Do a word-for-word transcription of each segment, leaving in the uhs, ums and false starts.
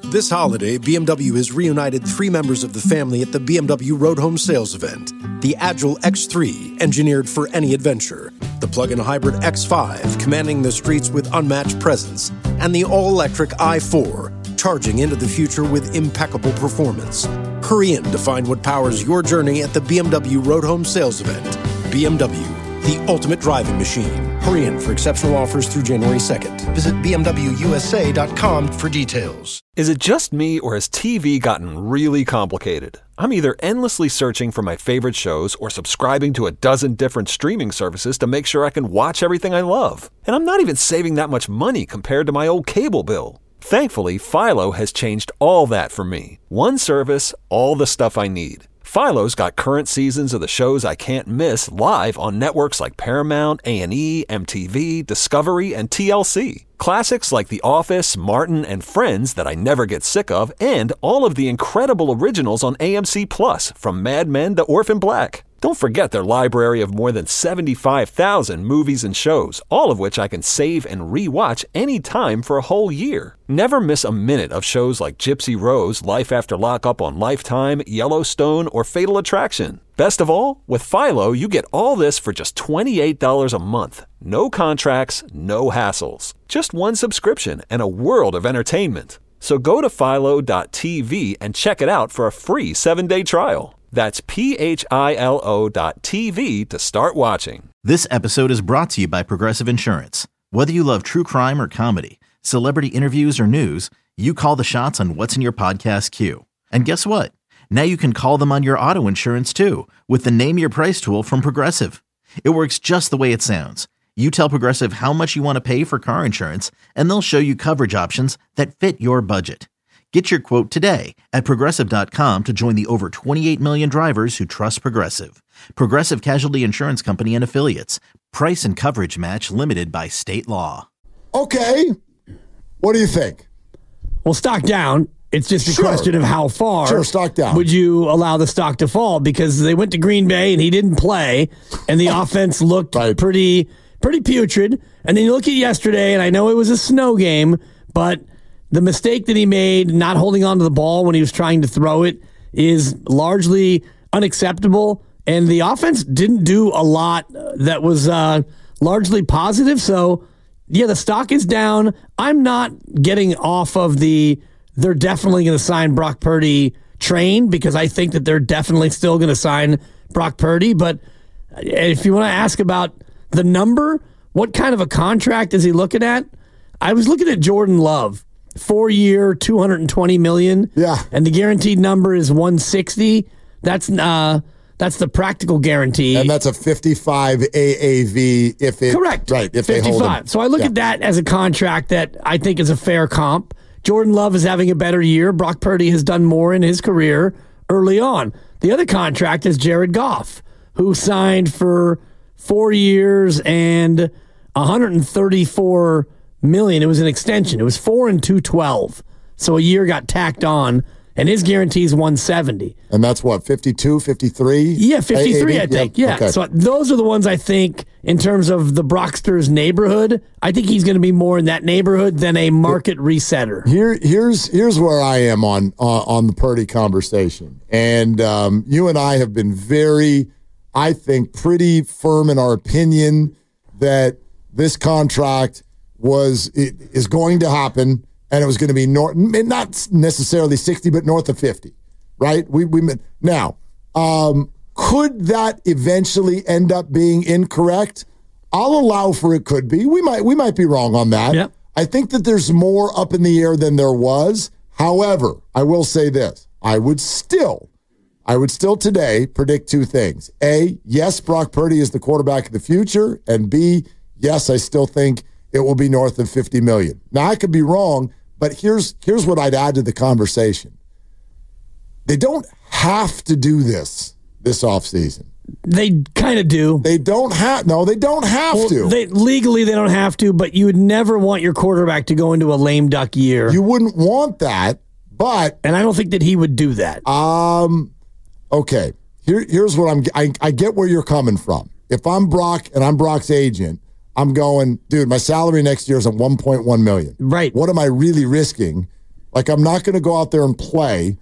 This holiday, B M W has reunited three members of the family at the B M W Road Home Sales event. The Agile X three, engineered for any adventure. The plug-in hybrid X five, commanding the streets with unmatched presence. And the all-electric i four, charging into the future with impeccable performance. Hurry in to find what powers your journey at the B M W Road Home Sales event. B M W, the ultimate driving machine. Hurry in for exceptional offers through January second. Visit B M W U S A dot com for details. Is it just me, or has T V gotten really complicated? I'm either endlessly searching for my favorite shows or subscribing to a dozen different streaming services to make sure I can watch everything I love. And I'm not even saving that much money compared to my old cable bill. Thankfully, Philo has changed all that for me. One service, all the stuff I need. Philo's got current seasons of the shows I can't miss live on networks like Paramount, A and E, M T V, Discovery, and T L C. Classics like The Office, Martin, and Friends that I never get sick of, and all of the incredible originals on A M C Plus, from Mad Men to Orphan Black. Don't forget their library of more than seventy-five thousand movies and shows, all of which I can save and re-watch anytime for a whole year. Never miss a minute of shows like Gypsy Rose, Life After Lockup on Lifetime, Yellowstone, or Fatal Attraction. Best of all, with Philo, you get all this for just twenty-eight dollars a month. No contracts, no hassles. Just one subscription and a world of entertainment. So go to philo dot t v and check it out for a free seven-day trial. That's P H I L O dot T V to start watching. This episode is brought to you by Progressive Insurance. Whether you love true crime or comedy, celebrity interviews or news, you call the shots on what's in your podcast queue. And guess what? Now you can call them on your auto insurance too with the Name Your Price tool from Progressive. It works just the way it sounds. You tell Progressive how much you want to pay for car insurance, and they'll show you coverage options that fit your budget. Get your quote today at Progressive dot com to join the over twenty-eight million drivers who trust Progressive. Progressive Casualty Insurance Company and Affiliates. Price and coverage match limited by state law. Okay. What do you think? Well, stock down. It's just a Sure. question of how far Sure, stock down. would you allow the stock to fall, because they went to Green Bay and he didn't play, and the offense looked Right. pretty pretty putrid. And then you look at yesterday, and I know it was a snow game, but the mistake that he made, not holding on to the ball when he was trying to throw it, is largely unacceptable. And the offense didn't do a lot that was uh, largely positive. So, yeah, the stock is down. I'm not getting off of the they're definitely going to sign Brock Purdy train, because I think that they're definitely still going to sign Brock Purdy. But if you want to ask about the number, what kind of a contract is he looking at? I was looking at Jordan Love. Four-year, two hundred twenty million dollars. Yeah. And the guaranteed number is one hundred sixty. That's uh, that's the practical guarantee. And that's a fifty-five A A V if it Correct. Right, if fifty-five. they hold him. So I look Yeah. at that as a contract that I think is a fair comp. Jordan Love is having a better year. Brock Purdy has done more in his career early on. The other contract is Jared Goff, who signed for four years and one hundred thirty-four million. It was an extension. It was four and two twelve. So a year got tacked on, and his guarantee is one hundred seventy. And that's what, fifty-two, fifty-three? Yeah, fifty-three, A A V? I think. Yep. Yeah. Okay. So those are the ones I think, in terms of the Brocksters neighborhood, I think he's going to be more in that neighborhood than a market resetter. Here, here's here's where I am on uh, on the Purdy conversation, and um, you and I have been very, I think, pretty firm in our opinion that this contract was it, is going to happen, and it was going to be north, not necessarily sixty, but north of fifty, right? We we now um, could that eventually end up being incorrect? I'll allow for it. Could be. We might we might be wrong on that. Yep. I think that there's more up in the air than there was. However, I will say this. I would still, I would still today predict two things. A, yes, Brock Purdy is the quarterback of the future. And B, yes, I still think it will be north of fifty million dollars. Now, I could be wrong, but here's here's what I'd add to the conversation. They don't have to do this this offseason. They kind of do. They don't have, no, they don't have Well, to. They, legally, they don't have to, but you would never want your quarterback to go into a lame duck year. You wouldn't want that, but and I don't think that he would do that. Um, okay. Here, here's what I'm. I, I get where you're coming from. If I'm Brock and I'm Brock's agent, I'm going, dude. My salary next year is at one point one million. Right. What am I really risking? Like, I'm not going to go out there and play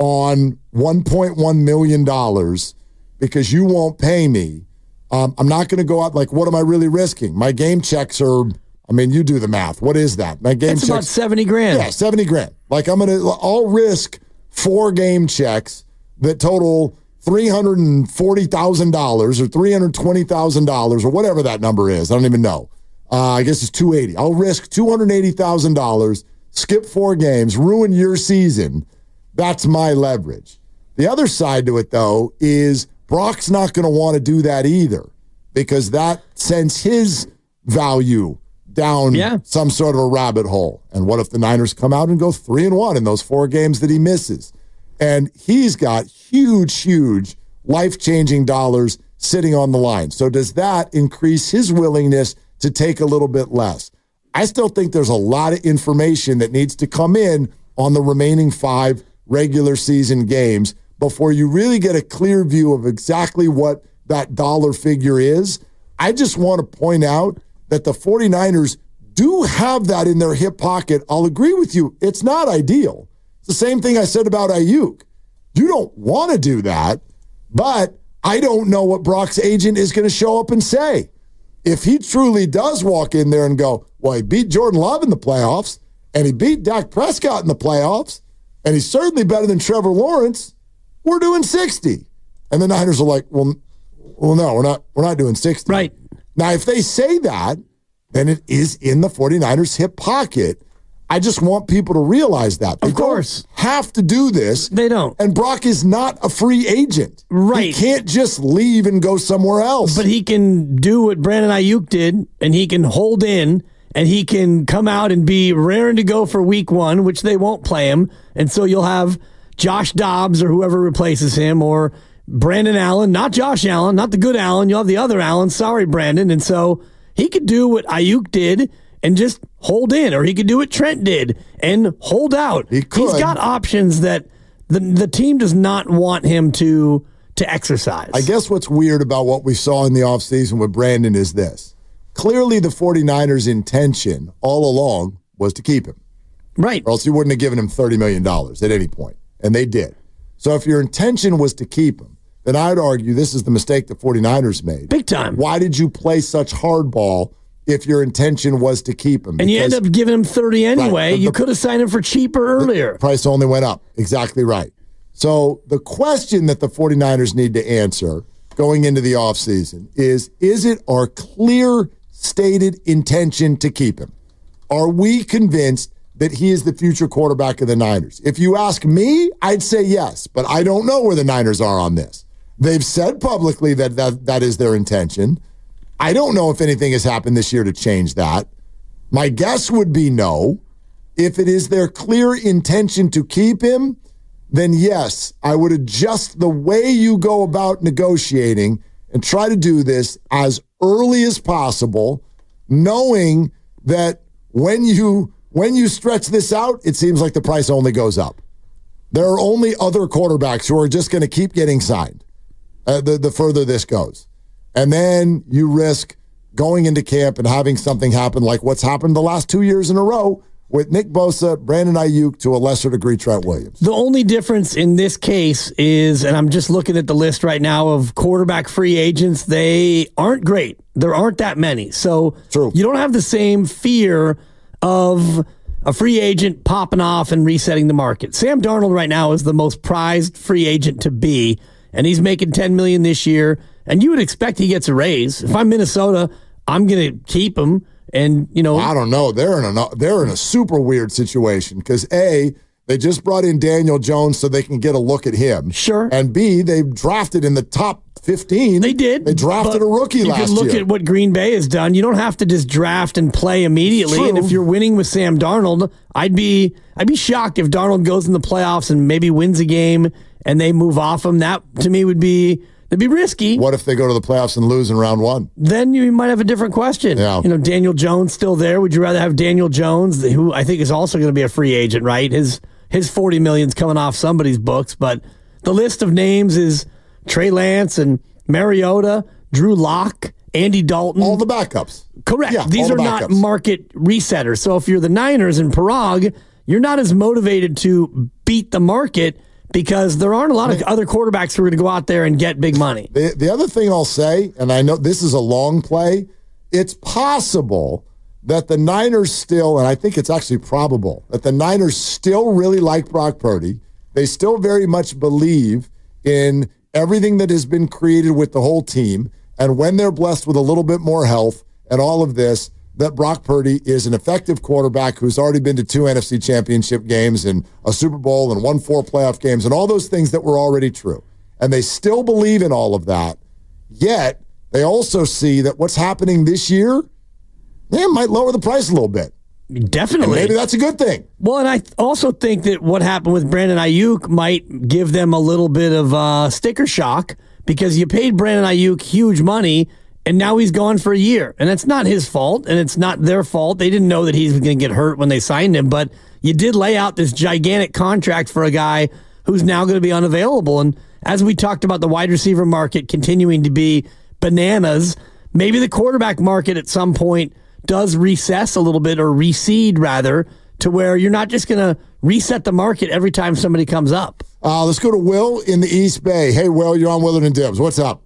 on one point one million dollars because you won't pay me. Um, I'm not going to go out, like, what am I really risking? My game checks are, I mean, you do the math. What is that? My game It's checks. about seventy grand. Yeah, seventy grand. Like, I'm going to, I'll risk four game checks that total three hundred forty thousand dollars or three hundred twenty thousand dollars or whatever that number is. I don't even know. Uh, I guess it's two hundred eighty. I'll risk two hundred eighty thousand dollars, skip four games, ruin your season. That's my leverage. The other side to it, though, is Brock's not going to want to do that either because that sends his value down yeah. some sort of a rabbit hole. And what if the Niners come out and go three and one in those four games that he misses? And he's got huge, huge life-changing dollars sitting on the line. So does that increase his willingness to take a little bit less? I still think there's a lot of information that needs to come in on the remaining five regular season games before you really get a clear view of exactly what that dollar figure is. I just want to point out that the 49ers do have that in their hip pocket. I'll agree with you. It's not ideal. It's the same thing I said about Ayuk. You don't want to do that, but I don't know what Brock's agent is going to show up and say. If he truly does walk in there and go, well, he beat Jordan Love in the playoffs, and he beat Dak Prescott in the playoffs, and he's certainly better than Trevor Lawrence, we're doing sixty. And the Niners are like, well, well, no, we're not, we're not doing sixty. Right. Now, if they say that, then it is in the 49ers' hip pocket. I just want people to realize that. They of course. don't have to do this. They don't. And Brock is not a free agent. Right. He can't just leave and go somewhere else. But he can do what Brandon Ayuk did, and he can hold in, and he can come out and be raring to go for week one, which they won't play him. And so you'll have Josh Dobbs or whoever replaces him, or Brandon Allen, not Josh Allen, not the good Allen. You'll have the other Allen. Sorry, Brandon. And so he could do what Ayuk did and just hold in, or he could do what Trent did and hold out. He could. He's got options that the the team does not want him to to exercise. I guess what's weird about what we saw in the offseason with Brandon is this. Clearly the 49ers' intention all along was to keep him. Right. Or else you wouldn't have given him thirty million dollars at any point. And they did. So if your intention was to keep him, then I'd argue this is the mistake the 49ers made. Big time. Why did you play such hardball if your intention was to keep him? And because, you end up giving him thirty anyway. Right, the, you could have signed him for cheaper earlier. The price only went up. Exactly right. So the question that the 49ers need to answer going into the offseason is, is it our clear stated intention to keep him? Are we convinced that he is the future quarterback of the Niners? If you ask me, I'd say yes, but I don't know where the Niners are on this. They've said publicly that that, that is their intention. I don't know if anything has happened this year to change that. My guess would be no. If it is their clear intention to keep him, then yes, I would adjust the way you go about negotiating and try to do this as early as possible, knowing that when you when you stretch this out, it seems like the price only goes up. There are only other quarterbacks who are just going to keep getting signed uh, the, the further this goes. And then you risk going into camp and having something happen like what's happened the last two years in a row with Nick Bosa, Brandon Ayuk, to a lesser degree, Trent Williams. The only difference in this case is, and I'm just looking at the list right now of quarterback free agents, they aren't great. There aren't that many. So True. You don't have the same fear of a free agent popping off and resetting the market. Sam Darnold right now is the most prized free agent to be, and he's making ten million dollars this year, and you would expect he gets a raise. If I'm Minnesota, I'm going to keep him. And, you know, I don't know. They're in a they're in a super weird situation because A, they just brought in Daniel Jones so they can get a look at him. Sure. And B, they drafted in the top fifteen. They did. They drafted a rookie last year. You can look at what Green Bay has done. You don't have to just draft and play immediately. True. And if you're winning with Sam Darnold, I'd be I'd be shocked if Darnold goes in the playoffs and maybe wins a game and they move off him. That to me would be It'd be risky. What if they go to the playoffs and lose in round one? Then you might have a different question. Yeah. You know, Daniel Jones still there. Would you rather have Daniel Jones, who I think is also going to be a free agent, right? His his forty million's coming off somebody's books, but the list of names is Trey Lance and Mariota, Drew Lock, Andy Dalton. All the backups. Correct. Yeah, These all are the not backups. market resetters. So if you're the Niners and Parag, you're not as motivated to beat the market because there aren't a lot of other quarterbacks who are going to go out there and get big money. The, the other thing I'll say, and I know this is a long play, it's possible that the Niners still, and I think it's actually probable, that the Niners still really like Brock Purdy. They still very much believe in everything that has been created with the whole team. And when they're blessed with a little bit more health and all of this, that Brock Purdy is an effective quarterback who's already been to two N F C championship games and a Super Bowl and won four playoff games and all those things that were already true. And they still believe in all of that. Yet, they also see that what's happening this year, man, might lower the price a little bit. Definitely. And maybe that's a good thing. Well, and I also think that what happened with Brandon Ayuk might give them a little bit of uh, sticker shock because you paid Brandon Ayuk huge money, and now he's gone for a year. And it's not his fault, and it's not their fault. They didn't know that he was going to get hurt when they signed him, but you did lay out this gigantic contract for a guy who's now going to be unavailable. And as we talked about the wide receiver market continuing to be bananas, maybe the quarterback market at some point does recess a little bit, or reseed rather, to where you're not just going to reset the market every time somebody comes up. Uh, let's go to Will in the East Bay. Hey, Will, you're on Willard and Dibs. What's up?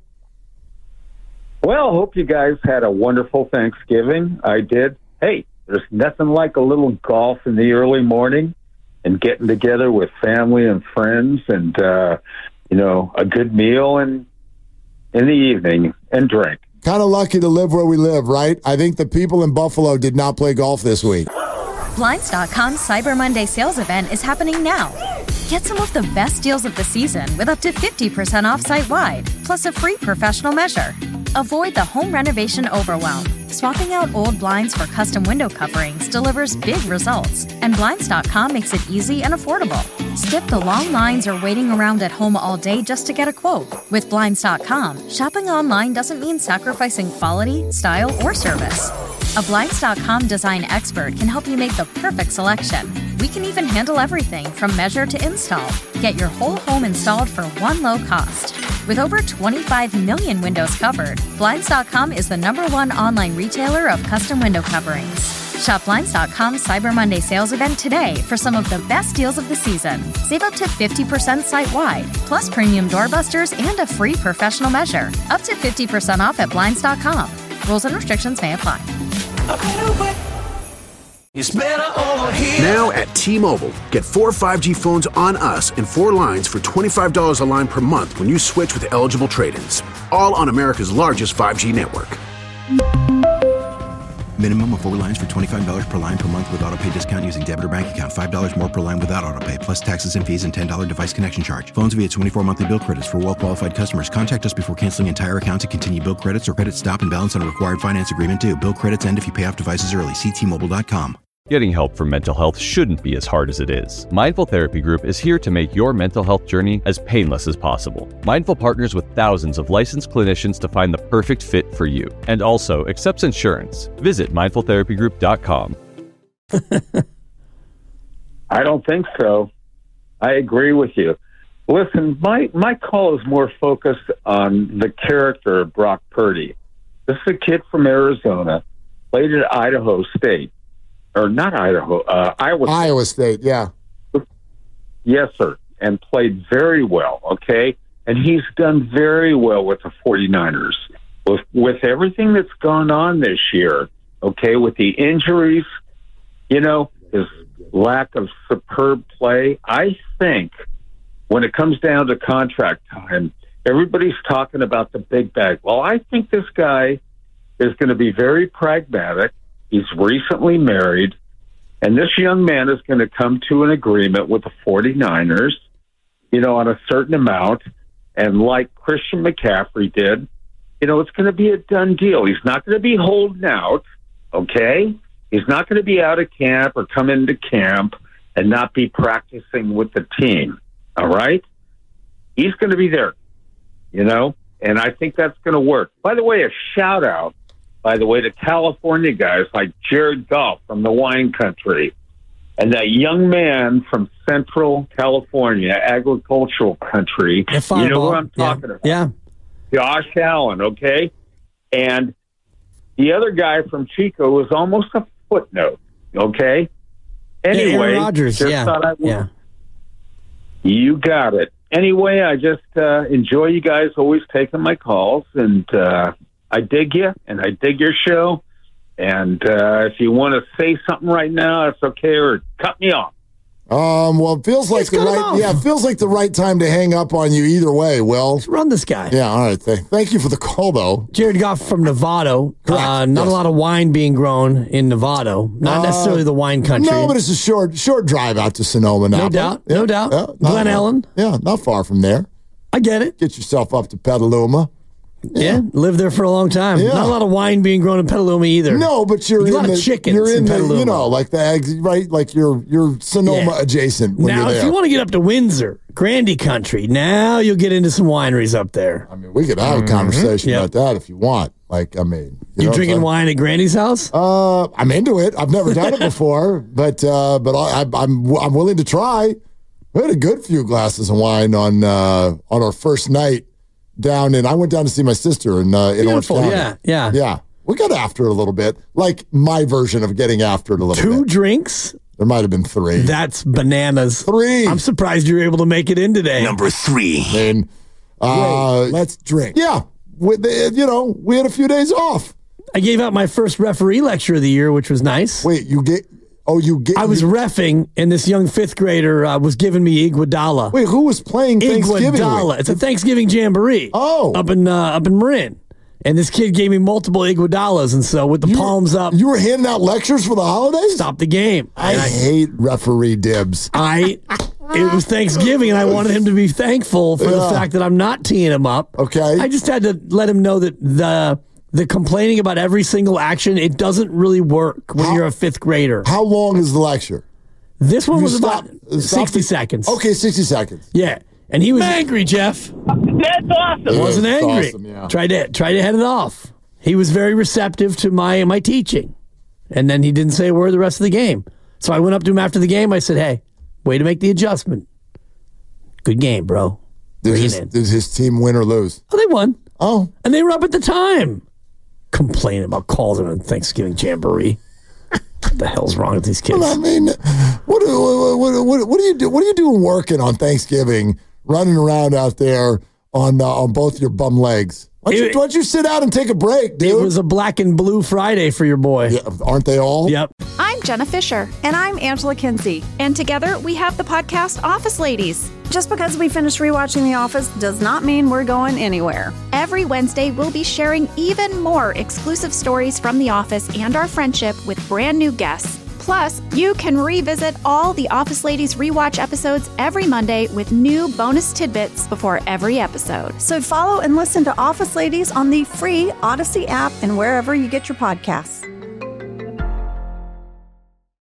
Well, hope you guys had a wonderful Thanksgiving. I did. Hey, there's nothing like a little golf in the early morning and getting together with family and friends and, uh, you know, a good meal and in the evening and drink. Kind of lucky to live where we live, right? I think the people in Buffalo did not play golf this week. Blinds dot com's Cyber Monday sales event is happening now. Get some of the best deals of the season with up to fifty percent off site-wide, plus a free professional measure. Avoid the home renovation overwhelm. Swapping out old blinds for custom window coverings delivers big results, and Blinds dot com makes it easy and affordable. Skip the long lines or waiting around at home all day just to get a quote. With Blinds dot com, shopping online doesn't mean sacrificing quality, style, or service. A Blinds dot com design expert can help you make the perfect selection. We can even handle everything from measure to install. Get your whole home installed for one low cost. With over twenty-five million windows covered, Blinds dot com is the number one online retailer of custom window coverings. Shop Blinds dot com's Cyber Monday sales event today for some of the best deals of the season. Save up to fifty percent site-wide, plus premium doorbusters and a free professional measure. Up to fifty percent off at Blinds dot com. Rules and restrictions may apply. It's better over here. Now at T-Mobile, get four five G phones on us and four lines for twenty-five dollars a line per month when you switch with eligible trade-ins. All on America's largest five G network. Minimum of four lines for twenty-five dollars per line per month with autopay discount using debit or bank account. five dollars more per line without autopay, plus taxes and fees and ten dollars device connection charge. Phones via twenty-four monthly bill credits for well-qualified customers. Contact us before canceling entire account to continue bill credits or credit stop and balance on a required finance agreement due. Bill credits end if you pay off devices early. See T Mobile dot com. Getting help for mental health shouldn't be as hard as it is. Mindful Therapy Group is here to make your mental health journey as painless as possible. Mindful partners with thousands of licensed clinicians to find the perfect fit for you, and also accepts insurance. Visit mindful therapy group dot com. I don't think so. I agree with you. Listen, my, my call is more focused on the character of Brock Purdy. This is a kid from Arizona, played at Idaho State. Or not Idaho, uh, Iowa State. Iowa State, yeah. Yes, sir, and played very well, okay? And he's done very well with the 49ers. With, with everything that's gone on this year, okay, with the injuries, you know, his lack of superb play, I think when it comes down to contract time, everybody's talking about the big bag. Well, I think this guy is going to be very pragmatic. He's recently married, and this young man is going to come to an agreement with the 49ers, you know, on a certain amount. And like Christian McCaffrey did, you know, it's going to be a done deal. He's not going to be holding out, okay? He's not going to be out of camp or come into camp and not be practicing with the team, all right? He's going to be there, you know, and I think that's going to work. By the way, a shout-out, by the way, to California guys like Jared Goff from the wine country and that young man from Central California, agricultural country. You know what I'm talking yeah. about? Yeah. Josh Allen, okay? And the other guy from Chico was almost a footnote, okay? Anyway, yeah, Aaron Rodgers, just yeah. thought I would. yeah. You got it. Anyway, I just uh, enjoy you guys always taking my calls, and uh, I dig you, and I dig your show. And uh, if you want to say something right now, it's okay, or cut me off. Um, well, it feels like Let's the cut him right, off. yeah, it feels like the right time to hang up on you either way, Will. Let's run this guy. Yeah, all right. Th- thank you for the call, though. Jared Goff from Novato. Correct, Uh, not yes. a lot of wine being grown in Novato. Not Uh, necessarily the wine country. No, but it's a short short drive out to Sonoma now. No doubt, no doubt. Glen Ellen. Yeah, not far from there. I get it. Get yourself up to Petaluma. Yeah, lived there for a long time. Yeah. Not a lot of wine being grown in Petaluma either. No, but you're There's a in lot the of chickens you're in, in the Petaluma. you know like the eggs, right? Like you're you're Sonoma Yeah. adjacent when Now, you're there. if you want to get up to Windsor, Grandy Country, now you'll get into some wineries up there. I mean, we could have a conversation Yep. about that if you want. Like, I mean, You, know what drinking I'm saying? wine at Grandy's house? Uh, I'm into it. I've never done it before, but uh, but I, I, I'm I'm willing to try. We had a good few glasses of wine on uh, on our first night down, and I went down to see my sister in uh, in Orange Beautiful, County. yeah, yeah. yeah. We got after it a little bit, like my version of getting after it a little Two bit. drinks? There might have been three. That's bananas. Three. I'm surprised you were able to make it in today. Number three. I mean, uh, Wait, let's drink. yeah, we, they, you know, we had a few days off. I gave out my first referee lecture of the year, which was nice. Wait, you get? Oh, you get? I was you, reffing, and this young fifth grader uh, was giving me Iguodala. wait, who was playing Thanksgiving Iguodala. week? It's a Thanksgiving jamboree. Oh. up in uh, up in Marin, and this kid gave me multiple Iguodalas, and so with the You- palms up, You were handing out lectures for the holidays? stopped the game. I, And I, hate referee dibs. I it was Thanksgiving, and I wanted him to be thankful for the Yeah. fact that I'm not teeing him up. Okay. I just had to let him know that the the complaining about every single action, it doesn't really work when How- you're a fifth grader. How long is the lecture? This one You was stop- about stop sixty the- seconds. Okay, sixty seconds. Yeah. And he was angry, Jeff. That's awesome. He wasn't That's angry. awesome, yeah. Tried to tried to head it off. He was very receptive to my my teaching. And then he didn't say a word the rest of the game. So I went up to him after the game. I said, "Hey, way to make the adjustment. Good game, bro." Did Bring his, it in. did his team win or lose? Oh, they won. Oh, And they were up at the time. Complaining about calls on a Thanksgiving jamboree. What the hell's wrong with these kids? well, I mean, what, what, what, what, what do you do? What are you doing working on Thanksgiving, running around out there on uh, on both your bum legs? Why don't, you, It- why don't you sit out and take a break, dude? It was a black and blue Friday for your boy. yeah, aren't they all? Yep. I'm Jenna Fisher. And I'm Angela Kinsey. And together we have the podcast Office Ladies. Just because we finished rewatching The Office does not mean we're going anywhere. Every Wednesday, we'll be sharing even more exclusive stories from The Office and our friendship with brand new guests. Plus, you can revisit all the Office Ladies rewatch episodes every Monday with new bonus tidbits before every episode. So follow and listen to Office Ladies on the free Odyssey app and wherever you get your podcasts.